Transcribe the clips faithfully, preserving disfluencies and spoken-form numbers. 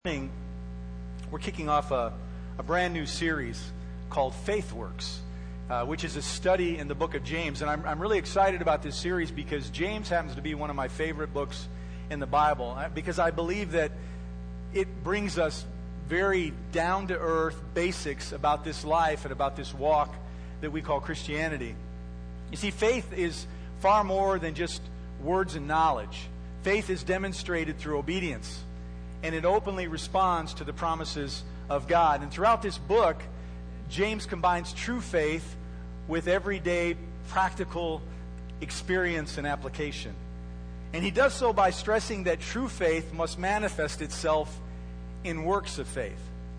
We're kicking off a, a brand new series called Faith Works, uh, which is a study in the book of James. And I'm, I'm really excited about this series because James happens to be one of my favorite books in the Bible, because I believe that it brings us very down-to-earth basics about this life and about this walk that we call Christianity. You see, faith is far more than just words and knowledge. Faith is demonstrated through obedience, and it openly responds to the promises of God. And throughout this book, James combines true faith with everyday practical experience and application. And he does so by stressing that true faith must manifest itself in works of faith.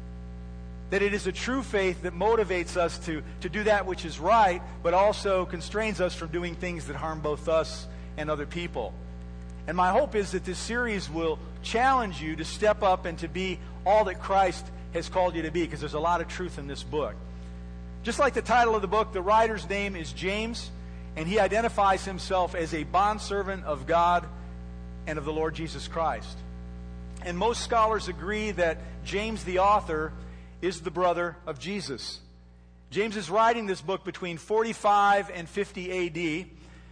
That it is a true faith that motivates us to, to do that which is right, but also constrains us from doing things that harm both us and other people. And my hope is that this series will challenge you to step up and to be all that Christ has called you to be, because there's a lot of truth in this book. Just like the title of the book, the writer's name is James, and he identifies himself as a bondservant of God and of the Lord Jesus Christ. And most scholars agree that James, the author, is the brother of Jesus. James is writing this book between forty-five and fifty A D,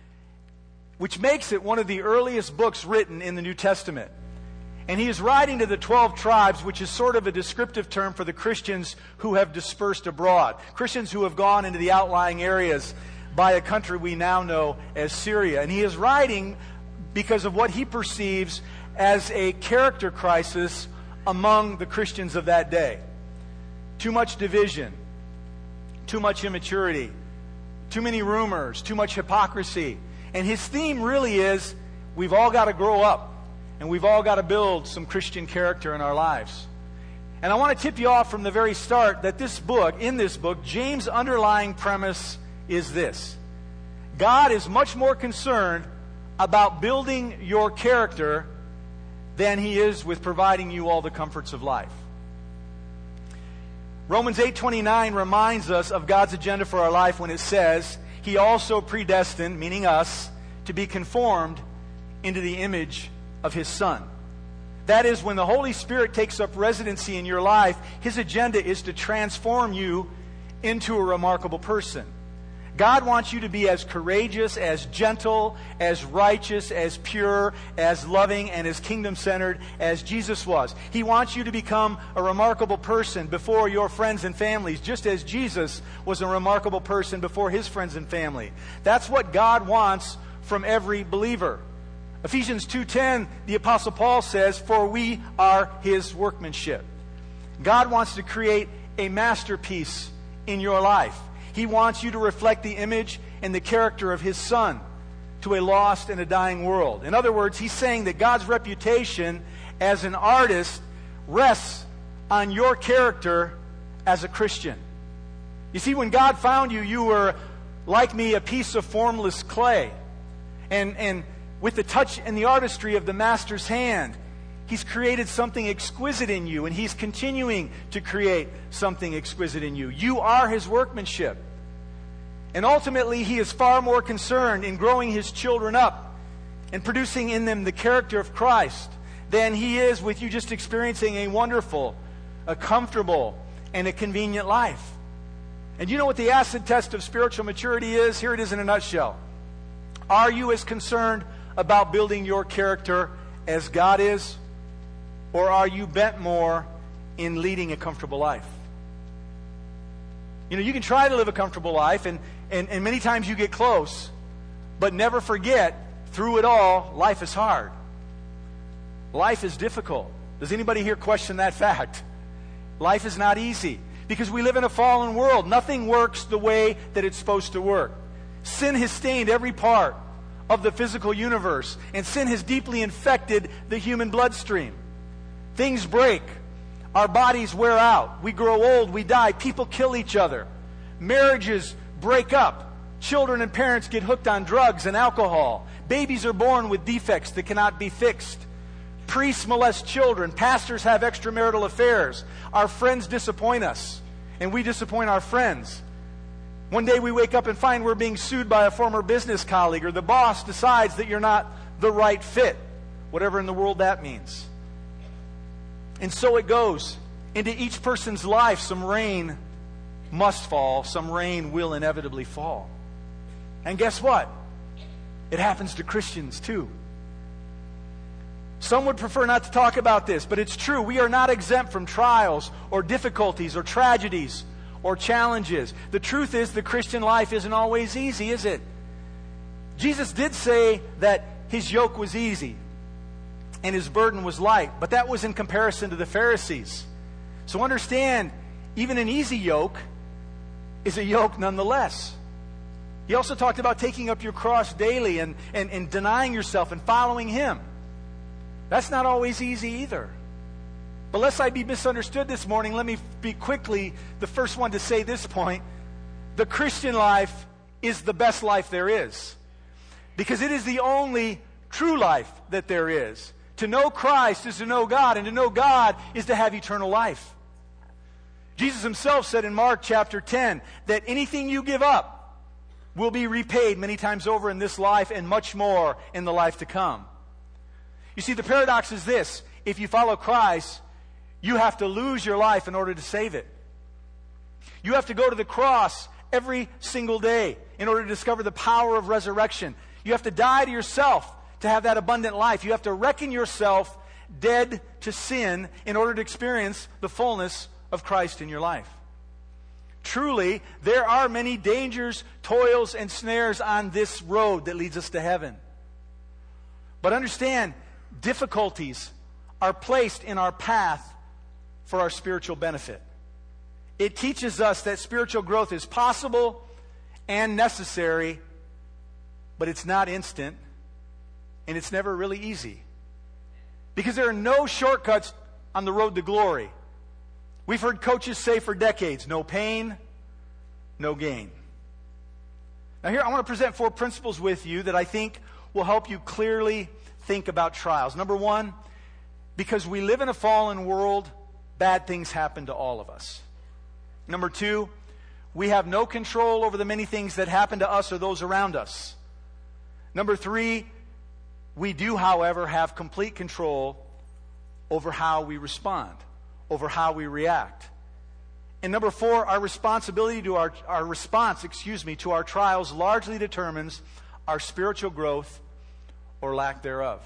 which makes it one of the earliest books written in the New Testament. And he is writing to the twelve tribes, which is sort of a descriptive term for the Christians who have dispersed abroad. Christians who have gone into the outlying areas by a country we now know as Syria. And he is writing because of what he perceives as a character crisis among the Christians of that day. Too much division, too much immaturity, too many rumors, too much hypocrisy. And his theme really is, we've all got to grow up, and we've all got to build some Christian character in our lives. And I want to tip you off from the very start that this book, in this book, James' underlying premise is this: God is much more concerned about building your character than he is with providing you all the comforts of life. Romans eight twenty-nine reminds us of God's agenda for our life when it says, He also predestined, meaning us, to be conformed into the image of His Son. That is, when the Holy Spirit takes up residency in your life, His agenda is to transform you into a remarkable person. God wants you to be as courageous, as gentle, as righteous, as pure, as loving, and as kingdom-centered as Jesus was. He wants you to become a remarkable person before your friends and families, just as Jesus was a remarkable person before His friends and family. That's what God wants from every believer. Ephesians two ten, the Apostle Paul says, "For we are His workmanship." God wants to create a masterpiece in your life. He wants you to reflect the image and the character of His Son to a lost and a dying world. In other words, He's saying that God's reputation as an artist rests on your character as a Christian. You see, when God found you, you were, like me, a piece of formless clay. And, and with the touch and the artistry of the Master's hand, He's created something exquisite in you, and He's continuing to create something exquisite in you. You are His workmanship. And ultimately, He is far more concerned in growing His children up and producing in them the character of Christ than He is with you just experiencing a wonderful, a comfortable, and a convenient life. And you know what the acid test of spiritual maturity is? Here it is in a nutshell. Are you as concerned about building your character as God is? Or are you bent more in leading a comfortable life? You know, you can try to live a comfortable life, and, and, and many times you get close, but never forget, through it all, life is hard. Life is difficult. Does anybody here question that fact? Life is not easy, because we live in a fallen world. Nothing works the way that it's supposed to work. Sin has stained every part of the physical universe, and sin has deeply infected the human bloodstream. Things break. Our bodies wear out. We grow old. We die. People kill each other. Marriages break up. Children and parents get hooked on drugs and alcohol. Babies are born with defects that cannot be fixed. Priests molest children. Pastors have extramarital affairs. Our friends disappoint us, and we disappoint our friends. One day we wake up and find we're being sued by a former business colleague, or the boss decides that you're not the right fit, whatever in the world that means. And so it goes. Into each person's life, some rain must fall, some rain will inevitably fall. And guess what? It happens to Christians too. Some would prefer not to talk about this, but it's true. We are not exempt from trials or difficulties or tragedies or challenges. The truth is, the Christian life isn't always easy, is it? Jesus did say that his yoke was easy and his burden was light, but that was in comparison to the Pharisees. So understand, even an easy yoke is a yoke nonetheless. He also talked about taking up your cross daily and, and, and denying yourself and following him. That's not always easy either. But lest I be misunderstood this morning, let me be quickly the first one to say this point. The Christian life is the best life there is, because it is the only true life that there is. To know Christ is to know God, and to know God is to have eternal life. Jesus himself said in Mark chapter ten that anything you give up will be repaid many times over in this life and much more in the life to come. You see, the paradox is this: if you follow Christ, you have to lose your life in order to save it. You have to go to the cross every single day in order to discover the power of resurrection. You have to die to yourself to have that abundant life. You have to reckon yourself dead to sin in order to experience the fullness of Christ in your life. Truly, there are many dangers, toils, and snares on this road that leads us to heaven. But understand, difficulties are placed in our path for our spiritual benefit. It teaches us that spiritual growth is possible and necessary, but it's not instant, and it's never really easy. Because there are no shortcuts on the road to glory. We've heard coaches say for decades, no pain, no gain. Now here, I want to present four principles with you that I think will help you clearly think about trials. Number one, because we live in a fallen world, bad things happen to all of us. Number two, we have no control over the many things that happen to us or those around us. Number three, we do, however, have complete control over how we respond, over how we react. And number four, our responsibility to our, our response, excuse me, to our trials largely determines our spiritual growth or lack thereof.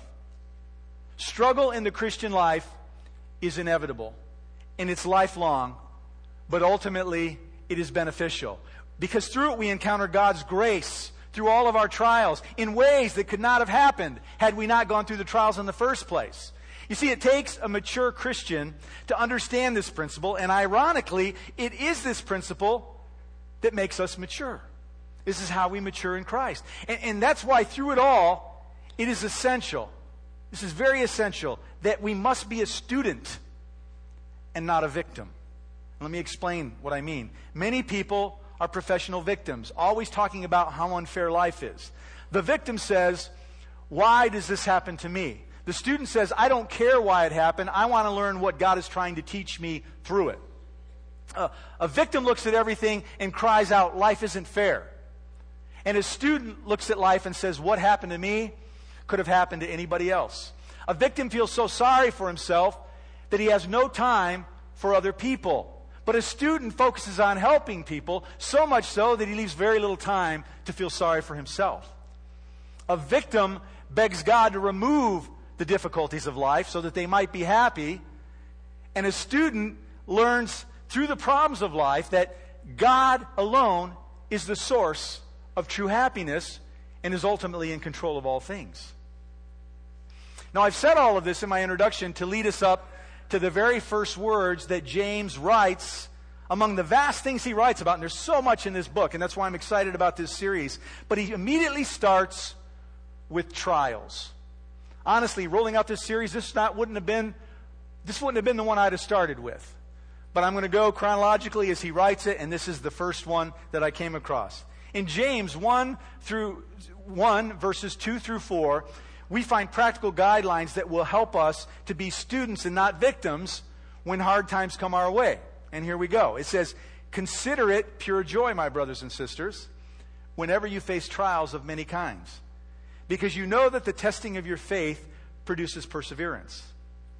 Struggle in the Christian life is inevitable, and it's lifelong, but ultimately it is beneficial. Because through it we encounter God's grace through all of our trials in ways that could not have happened had we not gone through the trials in the first place. You see, it takes a mature Christian to understand this principle, and ironically, it is this principle that makes us mature. This is how we mature in Christ. And, and that's why through it all, it is essential, this is very essential, that we must be a student and not a victim. Let me explain what I mean. Many people are professional victims, always talking about how unfair life is. The victim says, why does this happen to me? The student says, I don't care why it happened. I want to learn what God is trying to teach me through it. Uh, a victim looks at everything and cries out, life isn't fair. And a student looks at life and says, what happened to me could have happened to anybody else. A victim feels so sorry for himself that he has no time for other people. But a student focuses on helping people, so much so that he leaves very little time to feel sorry for himself. A victim begs God to remove the difficulties of life so that they might be happy. And a student learns through the problems of life that God alone is the source of true happiness and is ultimately in control of all things. Now, I've said all of this in my introduction to lead us up to the very first words that James writes among the vast things he writes about. And there's so much in this book, and that's why I'm excited about this series. But he immediately starts with trials. Honestly, rolling out this series, this not wouldn't have been this wouldn't have been the one I'd have started with. But I'm going to go chronologically as he writes it, and this is the first one that I came across. In James one through one, verses two through four, we find practical guidelines that will help us to be students and not victims when hard times come our way. And here we go. It says, consider it pure joy, my brothers and sisters, whenever you face trials of many kinds, because you know that the testing of your faith produces perseverance.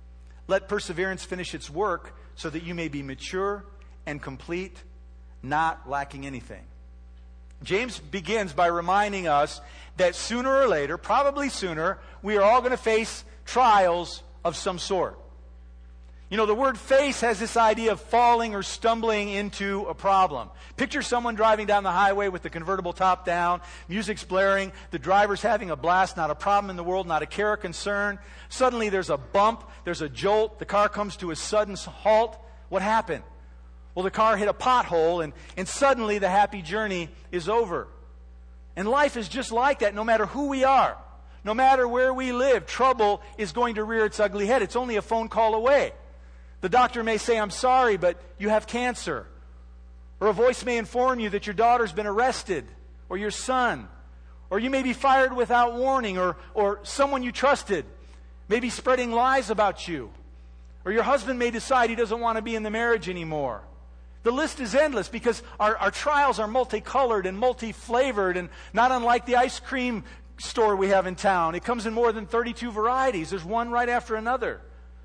Let perseverance finish its work so that you may be mature and complete, not lacking anything. James begins by reminding us that sooner or later, probably sooner, we are all going to face trials of some sort. You know, the word face has this idea of falling or stumbling into a problem. Picture someone driving down the highway with the convertible top down, music's blaring, the driver's having a blast, not a problem in the world, not a care or concern. Suddenly there's a bump, there's a jolt, the car comes to a sudden halt. What happened? Well, the car hit a pothole, and, and suddenly the happy journey is over. And life is just like that, no matter who we are. No matter where we live, trouble is going to rear its ugly head. It's only a phone call away. The doctor may say, I'm sorry, but you have cancer. Or a voice may inform you that your daughter's been arrested, or your son. Or you may be fired without warning, or, or someone you trusted may be spreading lies about you. Or your husband may decide he doesn't want to be in the marriage anymore. The list is endless because our, our trials are multicolored and multi-flavored, and not unlike the ice cream store we have in town. It comes in more than thirty-two varieties. There's one right after another.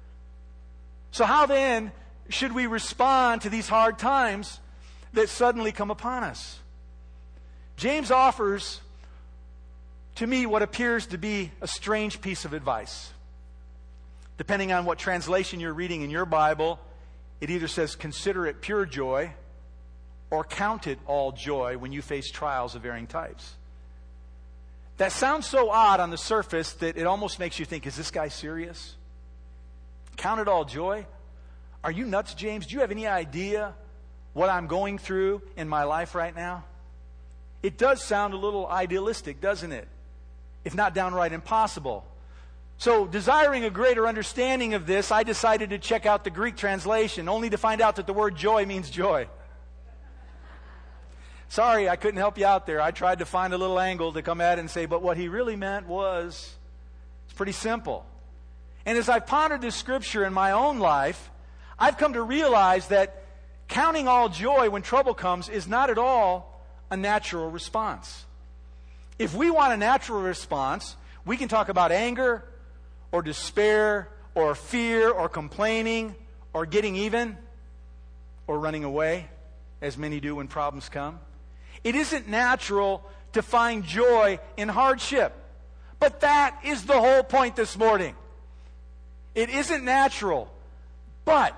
So how then should we respond to these hard times that suddenly come upon us? James offers to me what appears to be a strange piece of advice. Depending on what translation you're reading in your Bible, it either says, consider it pure joy, or count it all joy when you face trials of varying types. That sounds so odd on the surface that it almost makes you think, is this guy serious? Count it all joy? Are you nuts, James? Do you have any idea what I'm going through in my life right now? It does sound a little idealistic, doesn't it? If not downright impossible. So, desiring a greater understanding of this, I decided to check out the Greek translation, only to find out that the word joy means joy. Sorry, I couldn't help you out there. I tried to find a little angle to come at it and say, but what he really meant was, it's pretty simple. And as I've pondered this scripture in my own life, I've come to realize that counting all joy when trouble comes is not at all a natural response. If we want a natural response, we can talk about anger, or despair, or fear, or complaining, or getting even, or running away, as many do when problems come. It isn't natural to find joy in hardship. But that is the whole point this morning. It isn't natural. But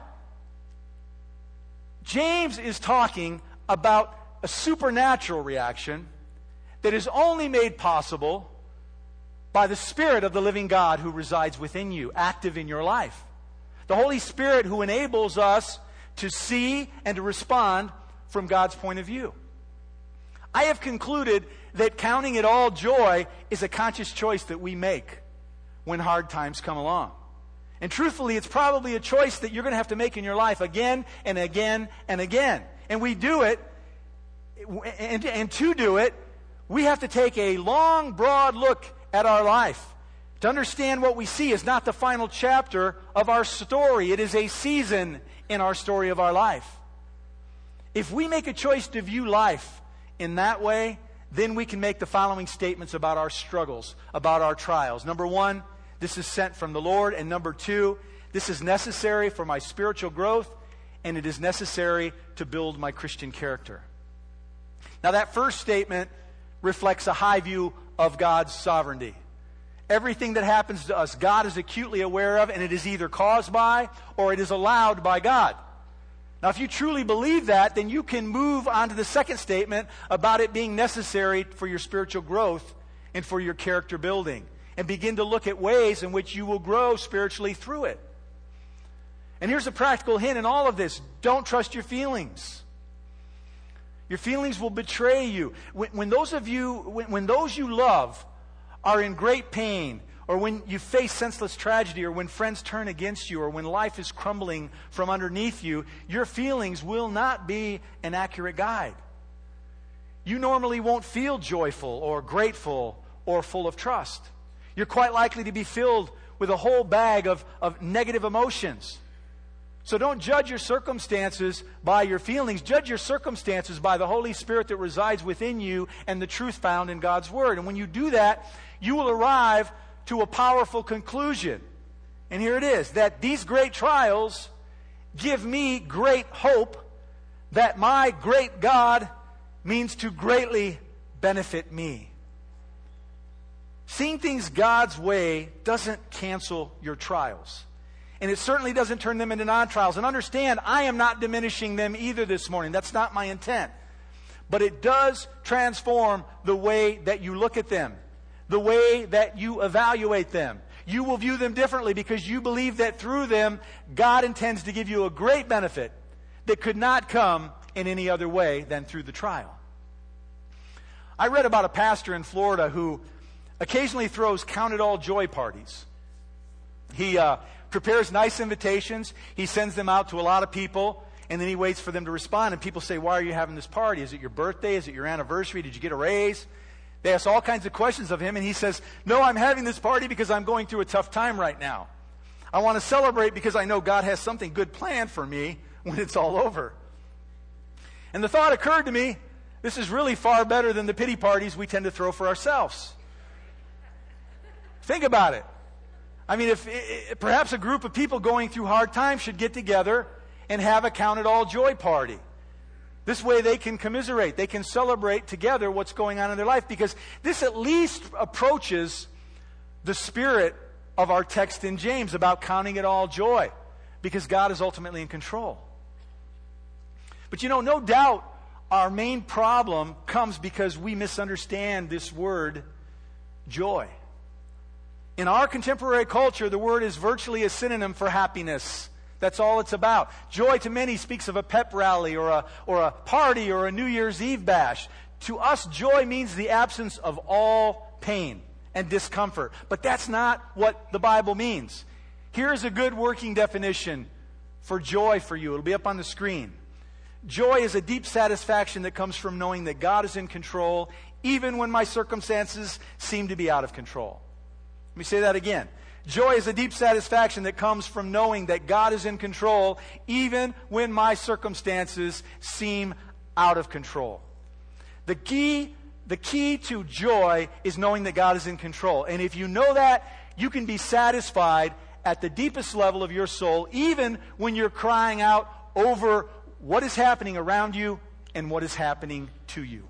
James is talking about a supernatural reaction that is only made possible by the Spirit of the living God who resides within you, active in your life. The Holy Spirit who enables us to see and to respond from God's point of view. I have concluded that counting it all joy is a conscious choice that we make when hard times come along. And truthfully, it's probably a choice that you're going to have to make in your life again and again and again. And we do it, and, and to do it, we have to take a long, broad look at our life. To understand what we see is not the final chapter of our story. It is a season in our story of our life. If we make a choice to view life in that way, then we can make the following statements about our struggles, about our trials. Number one, this is sent from the Lord. And number two, this is necessary for my spiritual growth, and it is necessary to build my Christian character. Now, that first statement reflects a high view of God's sovereignty. Everything that happens to us, God is acutely aware of, and it is either caused by or it is allowed by God. Now, if you truly believe that, then you can move on to the second statement about it being necessary for your spiritual growth and for your character building, and begin to look at ways in which you will grow spiritually through it. And here's a practical hint in all of this. Don't trust your feelings. Your feelings will betray you. When, when those of you, when, when those you love are in great pain, or when you face senseless tragedy, or when friends turn against you, or when life is crumbling from underneath you, your feelings will not be an accurate guide. You normally won't feel joyful or grateful or full of trust. You're quite likely to be filled with a whole bag of, of negative emotions. So don't judge your circumstances by your feelings. Judge your circumstances by the Holy Spirit that resides within you and the truth found in God's Word. And when you do that, you will arrive to a powerful conclusion. And here it is, that these great trials give me great hope that my great God means to greatly benefit me. Seeing things God's way doesn't cancel your trials. And it certainly doesn't turn them into non-trials. And understand, I am not diminishing them either this morning. That's not my intent. But it does transform the way that you look at them, the way that you evaluate them. You will view them differently because you believe that through them, God intends to give you a great benefit that could not come in any other way than through the trial. I read about a pastor in Florida who occasionally throws count-it-all-joy parties. He uh, prepares nice invitations. He sends them out to a lot of people, and then he waits for them to respond. And people say, why are you having this party? Is it your birthday? Is it your anniversary? Did you get a raise? They ask all kinds of questions of him, and he says, no, I'm having this party because I'm going through a tough time right now. I want to celebrate because I know God has something good planned for me when it's all over. And the thought occurred to me, this is really far better than the pity parties we tend to throw for ourselves. Think about it. I mean, if, if perhaps a group of people going through hard times should get together and have a count-it-all-joy party. This way they can commiserate. They can celebrate together what's going on in their life, because this at least approaches the spirit of our text in James about counting it all joy, because God is ultimately in control. But you know, no doubt our main problem comes because we misunderstand this word joy. In our contemporary culture, the word is virtually a synonym for happiness. That's all it's about. Joy to many speaks of a pep rally or a, or a party or a New Year's Eve bash. To us, joy means the absence of all pain and discomfort. But that's not what the Bible means. Here's a good working definition for joy for you. It'll be up on the screen. Joy is a deep satisfaction that comes from knowing that God is in control, even when my circumstances seem to be out of control. Let me say that again. Joy is a deep satisfaction that comes from knowing that God is in control, even when my circumstances seem out of control. The key, the key to joy is knowing that God is in control. And if you know that, you can be satisfied at the deepest level of your soul, even when you're crying out over what is happening around you and what is happening to you.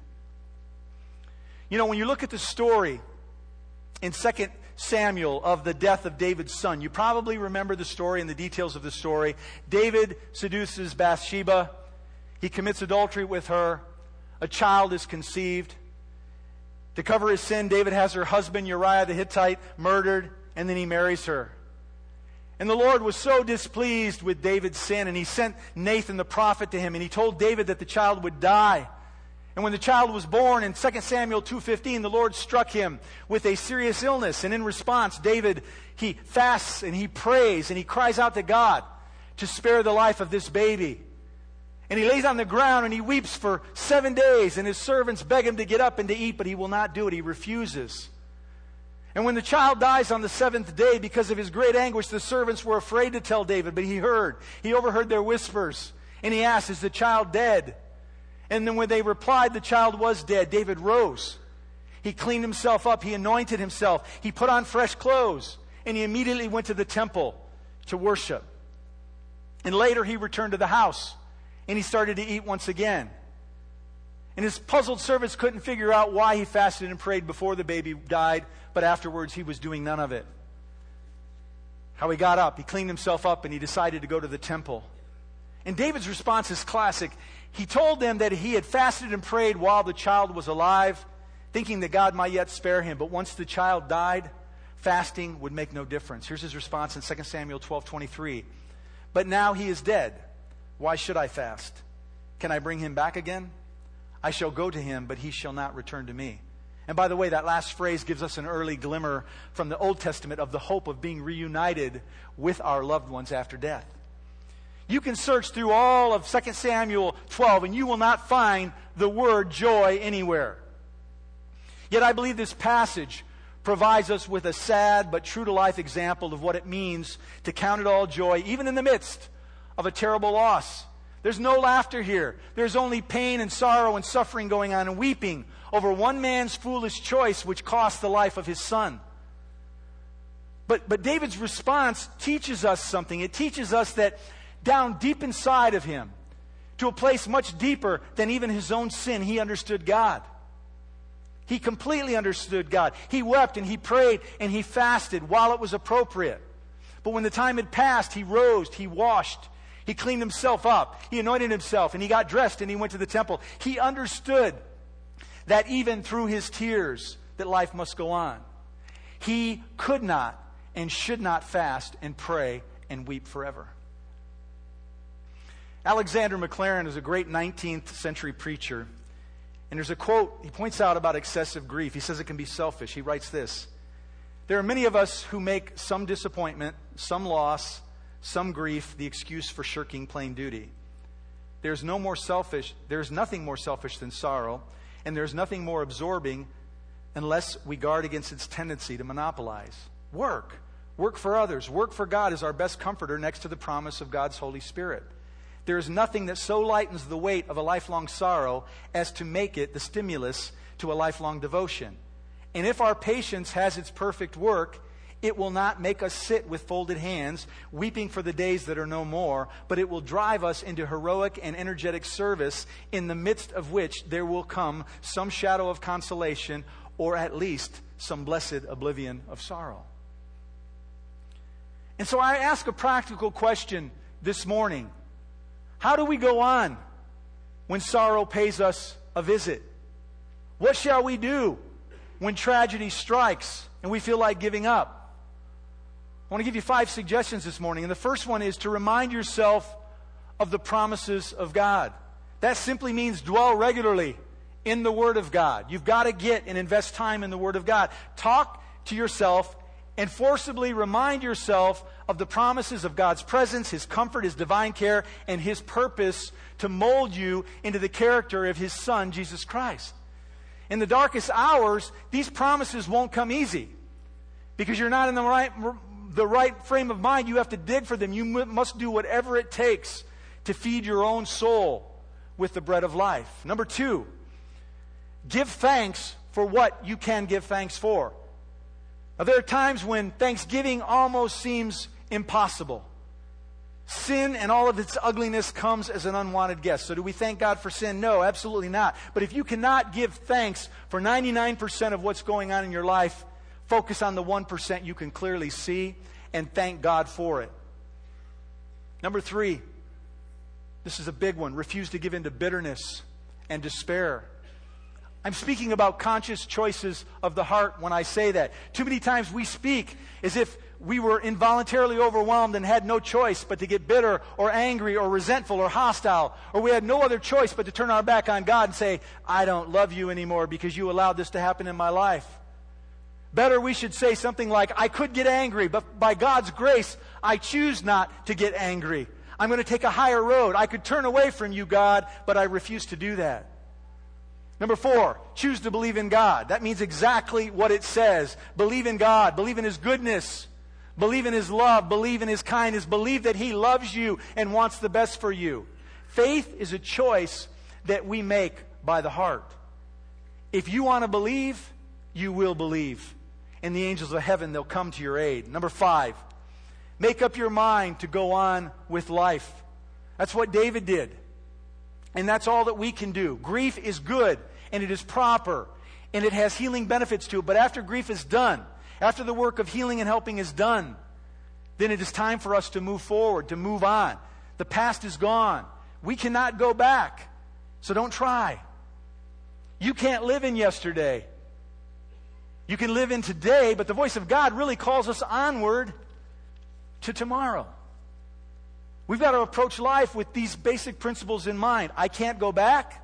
You know, when you look at the story in Second Samuel of the death of David's son, you probably remember the story and the details of the story. David seduces Bathsheba. He commits adultery with her. A child is conceived. To cover his sin, David has her husband Uriah the Hittite murdered, and then he marries her. And the Lord was so displeased with David's sin, and he sent Nathan the prophet to him, and he told David that the child would die. And when the child was born, in Second Samuel two fifteen, the Lord struck him with a serious illness. And in response, David, he fasts and he prays and he cries out to God to spare the life of this baby. And he lays on the ground and he weeps for seven days. And his servants beg him to get up and to eat, but he will not do it. He refuses. And when the child dies on the seventh day, because of his great anguish, the servants were afraid to tell David, but he heard. He overheard their whispers. And he asked, is the child dead? And then when they replied the child was dead, David rose. He cleaned himself up. He anointed himself. He put on fresh clothes. And he immediately went to the temple to worship. And later he returned to the house. And he started to eat once again. And his puzzled servants couldn't figure out why he fasted and prayed before the baby died. But afterwards he was doing none of it. How he got up. He cleaned himself up and he decided to go to the temple. And David's response is classic. He told them that he had fasted and prayed while the child was alive, thinking that God might yet spare him. But once the child died, fasting would make no difference. Here's his response in Second Samuel twelve twenty-three. But now he is dead. Why should I fast? Can I bring him back again? I shall go to him, but he shall not return to me. And by the way, that last phrase gives us an early glimmer from the Old Testament of the hope of being reunited with our loved ones after death. You can search through all of Second Samuel twelve and you will not find the word joy anywhere. Yet I believe this passage provides us with a sad but true-to-life example of what it means to count it all joy, even in the midst of a terrible loss. There's no laughter here. There's only pain and sorrow and suffering going on and weeping over one man's foolish choice which cost the life of his son. But, but David's response teaches us something. It teaches us that down deep inside of him, to a place much deeper than even his own sin, he understood God. He completely understood God. He wept and he prayed and he fasted while it was appropriate. But when the time had passed, he rose, he washed, he cleaned himself up, he anointed himself, and he got dressed and he went to the temple. He understood that even through his tears, that life must go on. He could not and should not fast and pray and weep forever. Alexander Maclaren is a great nineteenth century preacher. And there's a quote he points out about excessive grief. He says it can be selfish. He writes this: "There are many of us who make some disappointment, some loss, some grief the excuse for shirking plain duty. There's no more selfish, there's nothing more selfish than sorrow, and there's nothing more absorbing unless we guard against its tendency to monopolize. Work. Work for others. Work for God is our best comforter next to the promise of God's Holy Spirit. There is nothing that so lightens the weight of a lifelong sorrow as to make it the stimulus to a lifelong devotion. And if our patience has its perfect work, it will not make us sit with folded hands, weeping for the days that are no more, but it will drive us into heroic and energetic service, in the midst of which there will come some shadow of consolation, or at least some blessed oblivion of sorrow." And so I ask a practical question this morning. How do we go on when sorrow pays us a visit? What shall we do when tragedy strikes and we feel like giving up? I want to give you five suggestions this morning. And the first one is to remind yourself of the promises of God. That simply means dwell regularly in the Word of God. You've got to get and invest time in the Word of God. Talk to yourself and forcibly remind yourself of the promises of God's presence, His comfort, His divine care, and His purpose to mold you into the character of His Son, Jesus Christ. In the darkest hours, these promises won't come easy because you're not in the right, the right frame of mind. You have to dig for them. You must do whatever it takes to feed your own soul with the bread of life. Number two, give thanks for what you can give thanks for. Now, there are times when thanksgiving almost seems impossible. Sin and all of its ugliness comes as an unwanted guest. So do we thank God for sin? No, absolutely not. But if you cannot give thanks for ninety-nine percent of what's going on in your life, focus on the one percent you can clearly see and thank God for it. Number three, this is a big one. Refuse to give in to bitterness and despair. I'm speaking about conscious choices of the heart when I say that. Too many times we speak as if we were involuntarily overwhelmed and had no choice but to get bitter or angry or resentful or hostile, or we had no other choice but to turn our back on God and say, I don't love you anymore because you allowed this to happen in my life. Better, we should say something like, I could get angry, but by God's grace, I choose not to get angry. I'm going to take a higher road. I could turn away from you, God, but I refuse to do that. Number four, choose to believe in God. That means exactly what it says. Believe in God. Believe in His goodness. Believe in His love. Believe in His kindness. Believe that He loves you and wants the best for you. Faith is a choice that we make by the heart. If you want to believe, you will believe. And the angels of heaven, they'll come to your aid. Number five, make up your mind to go on with life. That's what David did. And that's all that we can do. Grief is good, and it is proper, and it has healing benefits to it. But after grief is done, after the work of healing and helping is done, then it is time for us to move forward, to move on. The past is gone. We cannot go back, so don't try. You can't live in yesterday. You can live in today, but the voice of God really calls us onward to tomorrow. We've got to approach life with these basic principles in mind. I can't go back.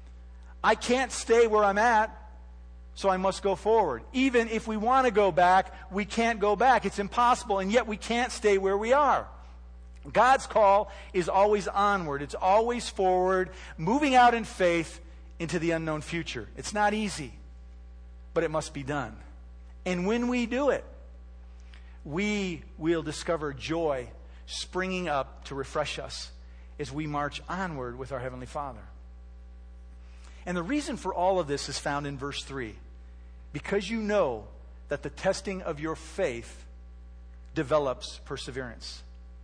I can't stay where I'm at, so I must go forward. Even if we want to go back, we can't go back. It's impossible, and yet we can't stay where we are. God's call is always onward. It's always forward, moving out in faith into the unknown future. It's not easy, but it must be done. And when we do it, we will discover joy springing up to refresh us as we march onward with our Heavenly Father. And the reason for all of this is found in verse three. Because you know that the testing of your faith develops perseverance.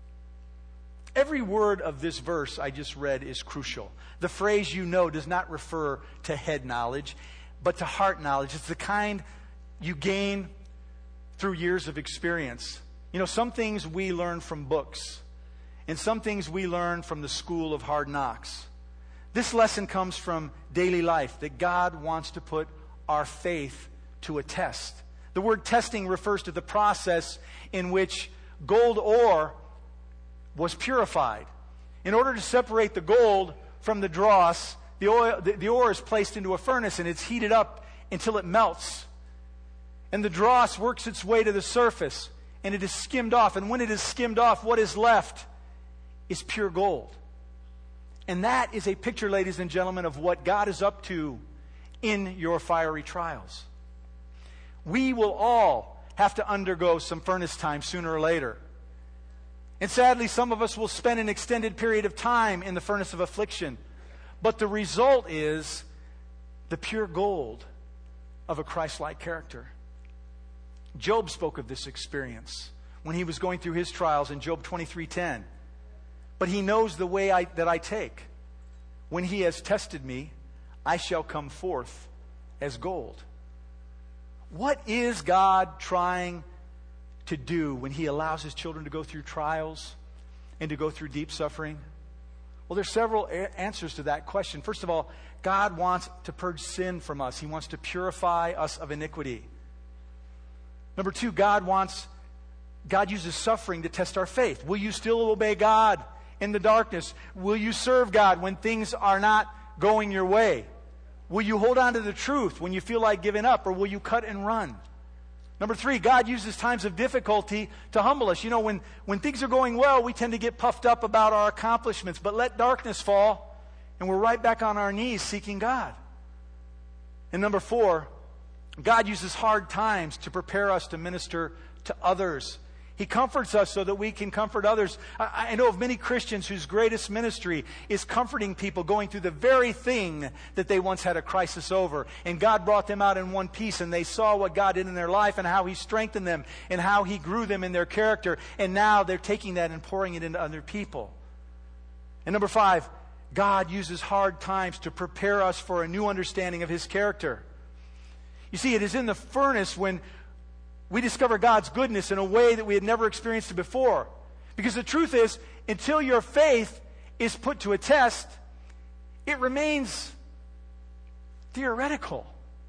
Every word of this verse I just read is crucial. The phrase "you know" does not refer to head knowledge, but to heart knowledge. It's the kind you gain through years of experience. You know, some things we learn from books, and some things we learn from the school of hard knocks. This lesson comes from daily life, that God wants to put our faith to a test. The word testing refers to the process in which gold ore was purified. In order to separate the gold from the dross, the, oil, the, the ore is placed into a furnace and it's heated up until it melts. And the dross works its way to the surface and it is skimmed off. And when it is skimmed off, what is left is pure gold. And that is a picture, ladies and gentlemen, of what God is up to in your fiery trials. We will all have to undergo some furnace time sooner or later. And sadly, some of us will spend an extended period of time in the furnace of affliction. But the result is the pure gold of a Christ-like character. Job spoke of this experience when he was going through his trials in Job twenty-three ten. But he knows the way I, that I take. When he has tested me, I shall come forth as gold. What is God trying to do when he allows his children to go through trials and to go through deep suffering? Well, there's several a- answers to that question. First of all, God wants to purge sin from us. He wants to purify us of iniquity. Number two, God wants, God uses suffering to test our faith. Will you still obey God in the darkness? Will you serve God when things are not going your way? Will you hold on to the truth when you feel like giving up, or will you cut and run? Number three, God uses times of difficulty to humble us. You know, when, when things are going well, we tend to get puffed up about our accomplishments. But let darkness fall, and we're right back on our knees seeking God. And number four, God uses hard times to prepare us to minister to others. He comforts us so that we can comfort others. I, I know of many Christians whose greatest ministry is comforting people going through the very thing that they once had a crisis over. And God brought them out in one piece, and they saw what God did in their life and how He strengthened them and how He grew them in their character. And now they're taking that and pouring it into other people. And number five, God uses hard times to prepare us for a new understanding of His character. You see, it is in the furnace when we discover God's goodness in a way that we had never experienced it before. Because the truth is, until your faith is put to a test, it remains theoretical.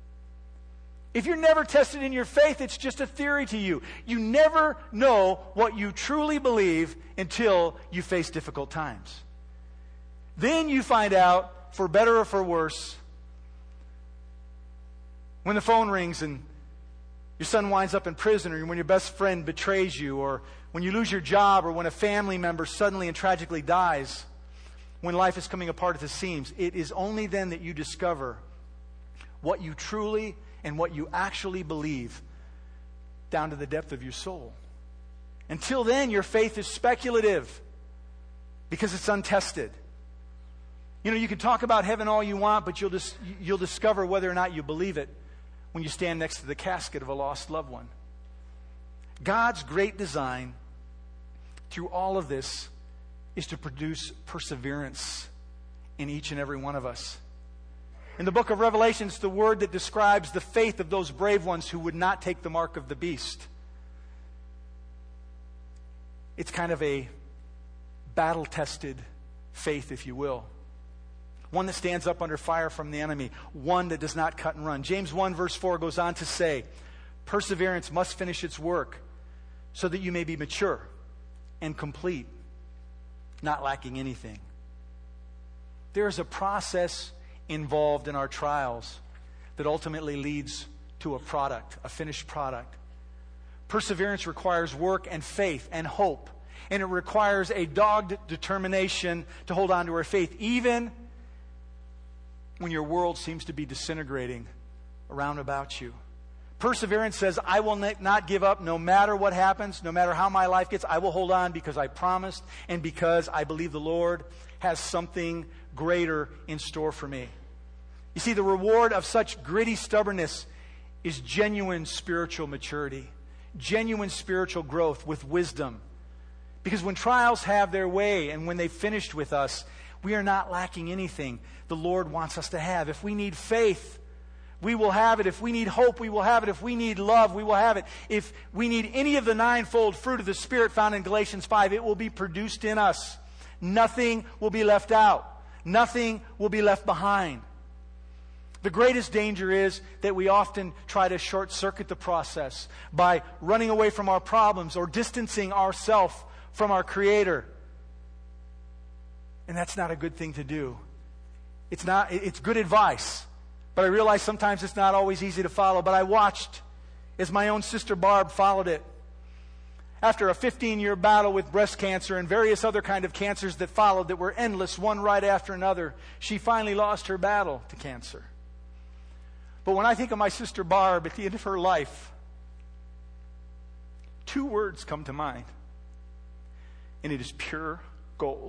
If you're never tested in your faith, it's just a theory to you. You never know what you truly believe until you face difficult times. Then you find out, for better or for worse, when the phone rings and your son winds up in prison, or when your best friend betrays you, or when you lose your job, or when a family member suddenly and tragically dies, when life is coming apart at the seams, it is only then that you discover what you truly and what you actually believe down to the depth of your soul. Until then, your faith is speculative because it's untested. You know, you can talk about heaven all you want, but you'll dis- you'll discover whether or not you believe it when you stand next to the casket of a lost loved one. God's great design through all of this is to produce perseverance in each and every one of us. In the book of Revelation, it's the word that describes the faith of those brave ones who would not take the mark of the beast. It's kind of a battle-tested faith, if you will. One that stands up under fire from the enemy. One that does not cut and run. James one verse four goes on to say, perseverance must finish its work so that you may be mature and complete, not lacking anything. There is a process involved in our trials that ultimately leads to a product, a finished product. Perseverance requires work and faith and hope. And it requires a dogged determination to hold on to our faith, even when your world seems to be disintegrating around about you. Perseverance says, I will not give up no matter what happens, no matter how my life gets. I will hold on because I promised and because I believe the Lord has something greater in store for me. You see, the reward of such gritty stubbornness is genuine spiritual maturity. genuine spiritual growth with wisdom. Because when trials have their way and when they've finished with us, we are not lacking anything the Lord wants us to have. If we need faith, we will have it. If we need hope, we will have it. If we need love, we will have it. If we need any of the ninefold fruit of the Spirit found in Galatians five, it will be produced in us. Nothing will be left out. Nothing will be left behind. The greatest danger is that we often try to short-circuit the process by running away from our problems or distancing ourselves from our Creator. And that's not a good thing to do. It's not, it's good advice. But I realize sometimes it's not always easy to follow. But I watched as my own sister Barb followed it. After a fifteen-year battle with breast cancer and various other kind of cancers that followed that were endless, one right after another, she finally lost her battle to cancer. But when I think of my sister Barb at the end of her life, two words come to mind. And it is pure gold.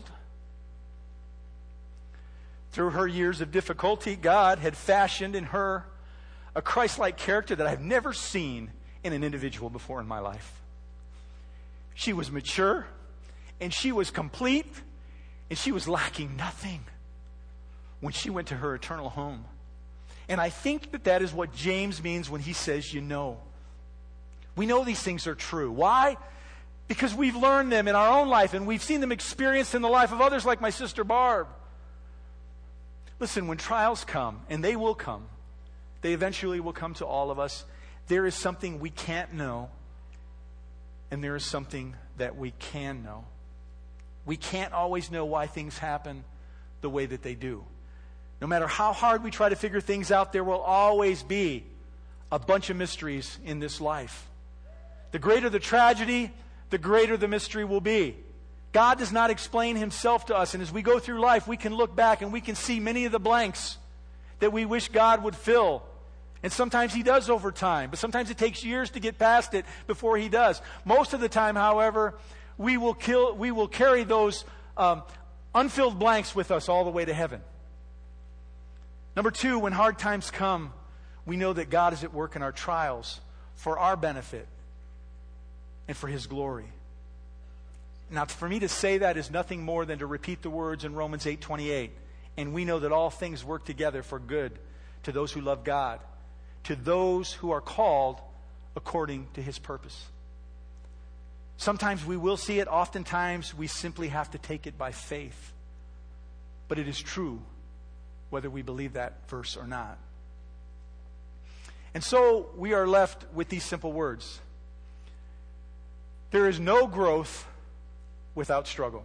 Through her years of difficulty, God had fashioned in her a Christ-like character that I've never seen in an individual before in my life. She was mature, and she was complete, and she was lacking nothing when she went to her eternal home. And I think that that is what James means when he says, you know. We know these things are true. Why? Because we've learned them in our own life, and we've seen them experienced in the life of others like my sister Barb. Listen, when trials come, and they will come, they eventually will come to all of us, there is something we can't know, and there is something that we can know. We can't always know why things happen the way that they do. No matter how hard we try to figure things out, there will always be a bunch of mysteries in this life. The greater the tragedy, the greater the mystery will be. God does not explain himself to us, and as we go through life, we can look back and we can see many of the blanks that we wish God would fill. And sometimes he does over time, but sometimes it takes years to get past it before he does. Most of the time, however, we will kill, we will carry those um, unfilled blanks with us all the way to heaven. Number two, when hard times come, we know that God is at work in our trials for our benefit and for his glory. Now, for me to say that is nothing more than to repeat the words in Romans eight twenty-eight. And we know that all things work together for good to those who love God, to those who are called according to his purpose. Sometimes we will see it. Oftentimes we simply have to take it by faith. But it is true whether we believe that verse or not. And so we are left with these simple words. There is no growth without struggle.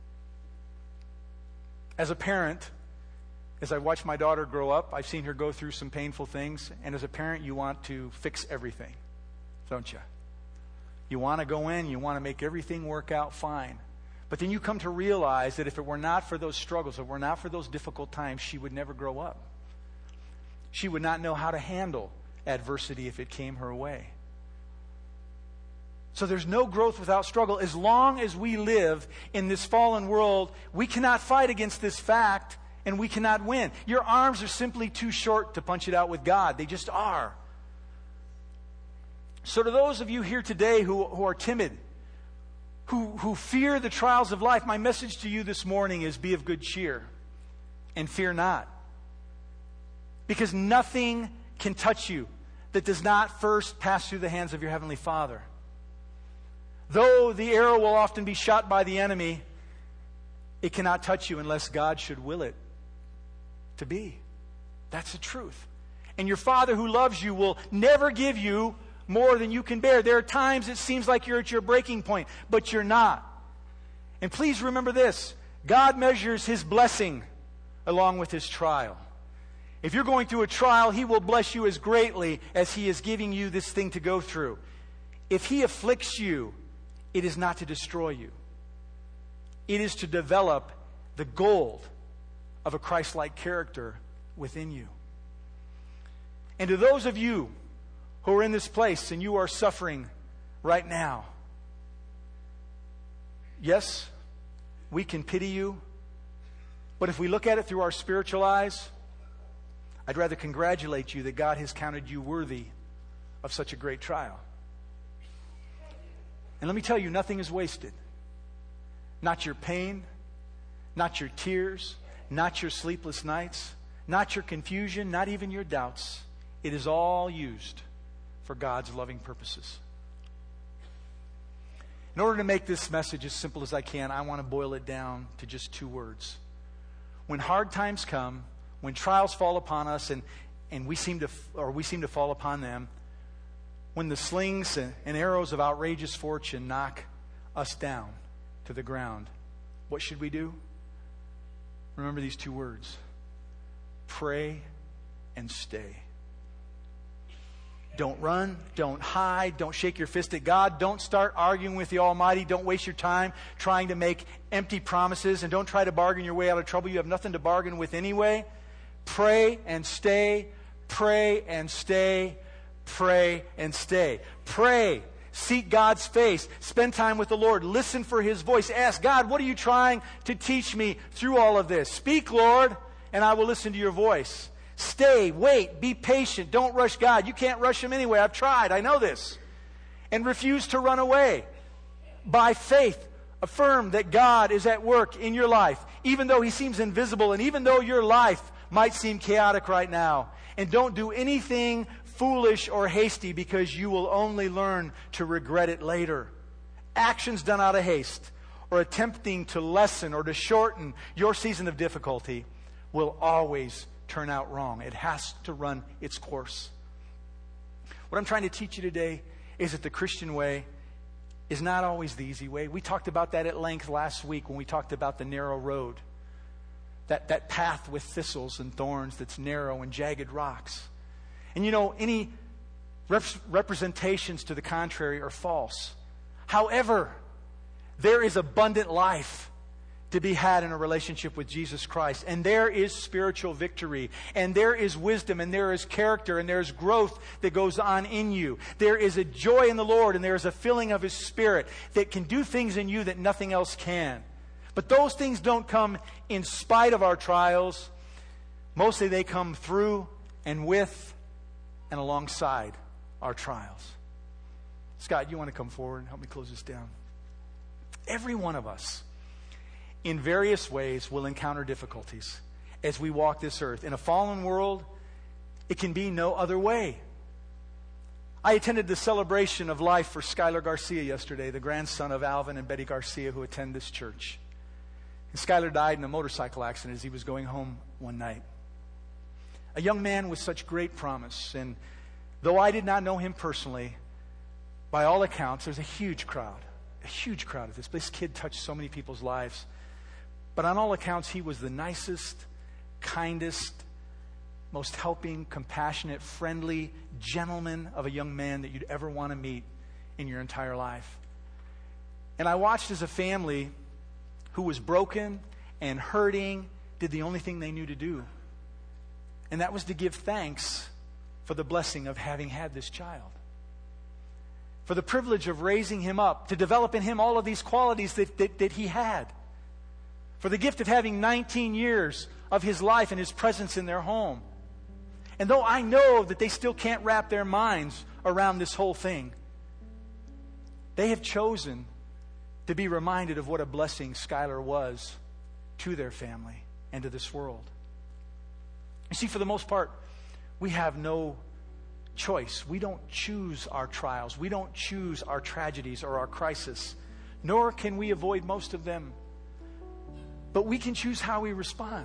As a parent, as I watch my daughter grow up, I've seen her go through some painful things. And as a parent, you want to fix everything, don't you? You want to go in, you want to make everything work out fine. But then you come to realize that if it were not for those struggles, if it were not for those difficult times, she would never grow up. She would not know how to handle adversity if it came her way. So there's no growth without struggle. As long as we live in this fallen world, we cannot fight against this fact, and we cannot win. Your arms are simply too short to punch it out with God. They just are. So to those of you here today who, who are timid, who, who fear the trials of life, my message to you this morning is be of good cheer and fear not. Because nothing can touch you that does not first pass through the hands of your Heavenly Father. Though the arrow will often be shot by the enemy, it cannot touch you unless God should will it to be. That's the truth. And your Father who loves you will never give you more than you can bear. There are times it seems like you're at your breaking point, but you're not. And please remember this. God measures his blessing along with his trial. If you're going through a trial, he will bless you as greatly as he is giving you this thing to go through. If he afflicts you, it is not to destroy you. It is to develop the gold of a Christ-like character within you. And to those of you who are in this place and you are suffering right now, yes, we can pity you, but if we look at it through our spiritual eyes, I'd rather congratulate you that God has counted you worthy of such a great trial. And let me tell you, nothing is wasted. Not your pain, not your tears, not your sleepless nights, not your confusion, not even your doubts. It is all used for God's loving purposes. In order to make this message as simple as I can, I want to boil it down to just two words. When hard times come, when trials fall upon us and, and we seem to or we seem to fall upon them, when the slings and, and arrows of outrageous fortune knock us down to the ground, what should we do? Remember these two words. Pray and stay. Don't run. Don't hide. Don't shake your fist at God. Don't start arguing with the Almighty. Don't waste your time trying to make empty promises. And don't try to bargain your way out of trouble. You have nothing to bargain with anyway. Pray and stay. Pray and stay. Pray and stay. Pray. Seek God's face. Spend time with the Lord. Listen for His voice. Ask God, what are you trying to teach me through all of this? Speak, Lord, and I will listen to your voice. Stay, wait, be patient. Don't rush God. You can't rush Him anyway. I've tried. I know this. And refuse to run away. By faith, affirm that God is at work in your life, even though He seems invisible and even though your life might seem chaotic right now. And don't do anything foolish or hasty, because you will only learn to regret it later. Actions done out of haste or attempting to lessen or to shorten your season of difficulty will always turn out wrong. It has to run its course. What I'm trying to teach you today is that the Christian way is not always the easy way. We talked about that at length last week when we talked about the narrow road. That, that path with thistles and thorns that's narrow and jagged rocks. And you know, any rep- representations to the contrary are false. However, there is abundant life to be had in a relationship with Jesus Christ. And there is spiritual victory. And there is wisdom. And there is character. And there is growth that goes on in you. There is a joy in the Lord. And there is a filling of His Spirit that can do things in you that nothing else can. But those things don't come in spite of our trials. Mostly they come through and with and alongside our trials. Scott, you want to come forward and help me close this down? Every one of us, in various ways, will encounter difficulties as we walk this earth. In a fallen world, it can be no other way. I attended the celebration of life for Skylar Garcia yesterday, the grandson of Alvin and Betty Garcia, who attend this church. And Skylar died in a motorcycle accident as he was going home one night. A young man with such great promise. And though I did not know him personally, by all accounts, there's a huge crowd. A huge crowd at this. This kid touched so many people's lives. But on all accounts, he was the nicest, kindest, most helping, compassionate, friendly gentleman of a young man that you'd ever want to meet in your entire life. And I watched as a family who was broken and hurting did the only thing they knew to do. And that was to give thanks for the blessing of having had this child. For the privilege of raising him up, to develop in him all of these qualities that, that, that he had. For the gift of having nineteen years of his life and his presence in their home. And though I know that they still can't wrap their minds around this whole thing, they have chosen to be reminded of what a blessing Skylar was to their family and to this world. You see, for the most part, we have no choice. We don't choose our trials. We don't choose our tragedies or our crisis. Nor can we avoid most of them. But we can choose how we respond.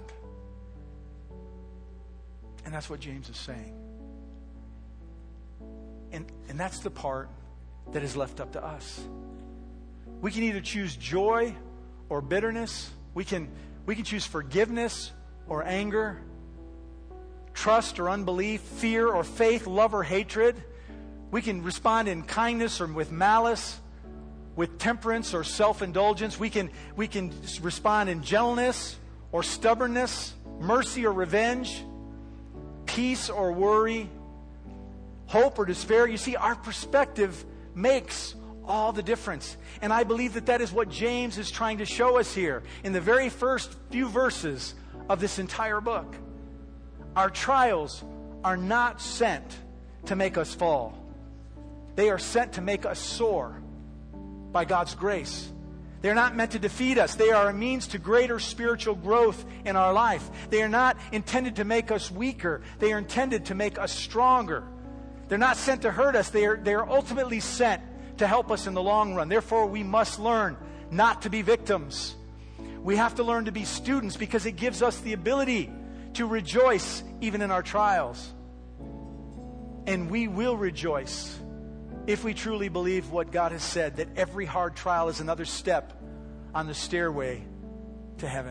And that's what James is saying. And, and that's the part that is left up to us. We can either choose joy or bitterness. We can, we can choose forgiveness or anger. Trust or unbelief, fear or faith, love or hatred. We can respond in kindness or with malice, with temperance or self-indulgence. We can, we can respond in gentleness or stubbornness, mercy or revenge, peace or worry, hope or despair. You see, our perspective makes all the difference. And I believe that that is what James is trying to show us here in the very first few verses of this entire book. Our trials are not sent to make us fall. They are sent to make us soar by God's grace. They're not meant to defeat us. They are a means to greater spiritual growth in our life. They are not intended to make us weaker. They are intended to make us stronger. They're not sent to hurt us. They are, they are ultimately sent to help us in the long run. Therefore, we must learn not to be victims. We have to learn to be students because it gives us the ability to rejoice even in our trials. And we will rejoice if we truly believe what God has said, that every hard trial is another step on the stairway to heaven.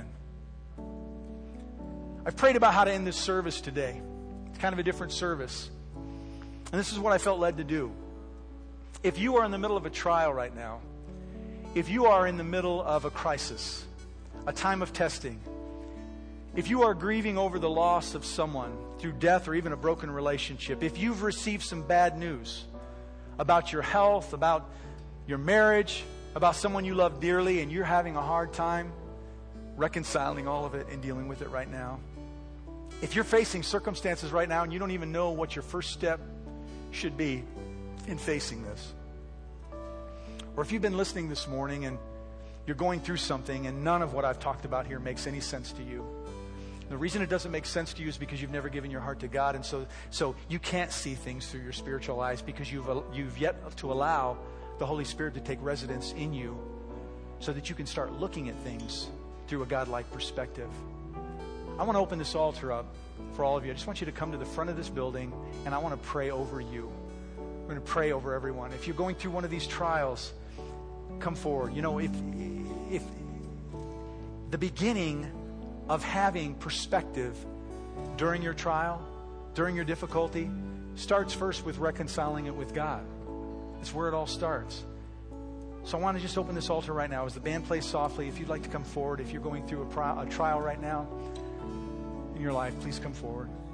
I've prayed about how to end this service today. It's kind of a different service. And this is what I felt led to do. If you are in the middle of a trial right now, if you are in the middle of a crisis, a time of testing, if you are grieving over the loss of someone through death or even a broken relationship, if you've received some bad news about your health, about your marriage, about someone you love dearly, and you're having a hard time reconciling all of it and dealing with it right now. If you're facing circumstances right now and you don't even know what your first step should be in facing this, or if you've been listening this morning and you're going through something and none of what I've talked about here makes any sense to you. The reason it doesn't make sense to you is because you've never given your heart to God, and so so you can't see things through your spiritual eyes because you've you've yet to allow the Holy Spirit to take residence in you so that you can start looking at things through a God-like perspective. I want to open this altar up for all of you. I just want you to come to the front of this building, and I want to pray over you. We're going to pray over everyone. If you're going through one of these trials, come forward. You know, if if the beginning of having perspective during your trial, during your difficulty, starts first with reconciling it with God. It's where it all starts. So I want to just open this altar right now. As the band plays softly, if you'd like to come forward, if you're going through a, pri- a trial right now in your life, please come forward.